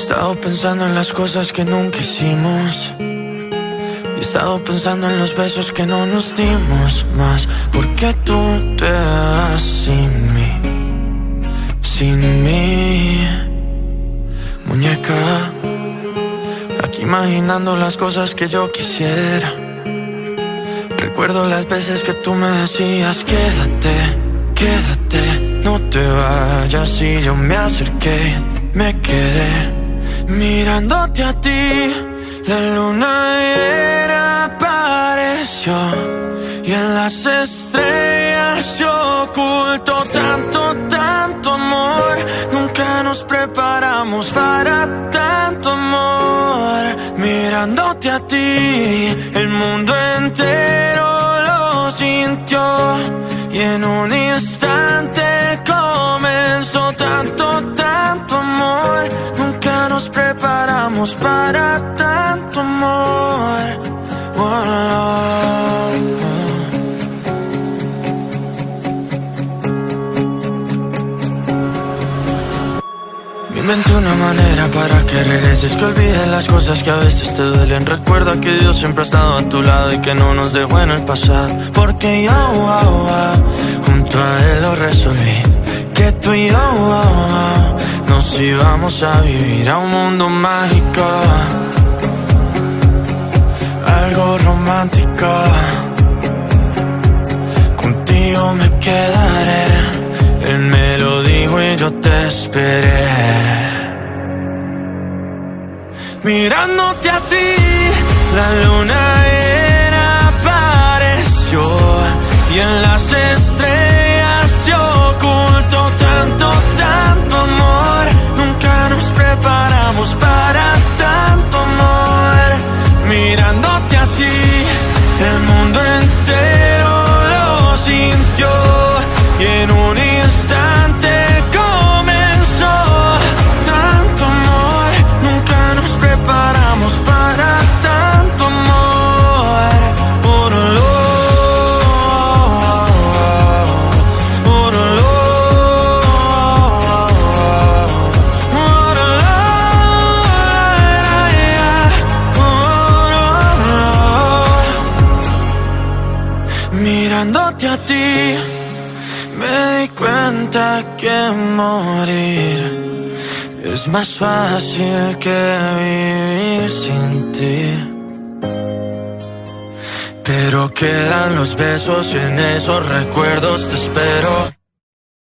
estado pensando en las cosas que nunca hicimos. He estado pensando en los besos que no nos dimos más. ¿Por qué tú te vas sin mí? Sin mí, muñeca. Aquí imaginando las cosas que yo quisiera. Recuerdo las veces que tú me decías: quédate, quédate, no te vayas. Y yo me acerqué, me quedé mirándote a ti. La luna llena apareció y en las estrellas se ocultó tanto, tanto amor. Nunca nos preparamos para tanto amor. Mirándote a ti, el mundo entero lo sintió y en un instante comenzó tanto, tanto amor. Nunca nos preparamos para tanto amor. Inventé una manera para que regreses, que olvides las cosas que a veces te duelen. Recuerda que Dios siempre ha estado a tu lado y que no nos dejó en el pasado. Porque yo, junto a Él lo resolví, que tú y yo nos íbamos a vivir a un mundo mágico, algo romántico. Contigo me quedaré. Él me lo dijo y yo te esperé. Mirándote a ti, la luna llena apareció y en las estrellas se ocultó tanto, tanto amor. Nunca nos preparamos para tanto amor. Mirándote a ti, el mundo entero lo sintió y en un instante comenzó tanto amor. Nunca nos preparamos para tanto amor. Mirándote a ti, me di cuenta que morir es más fácil que vivir sin ti. Pero quedan los besos y en esos recuerdos te espero.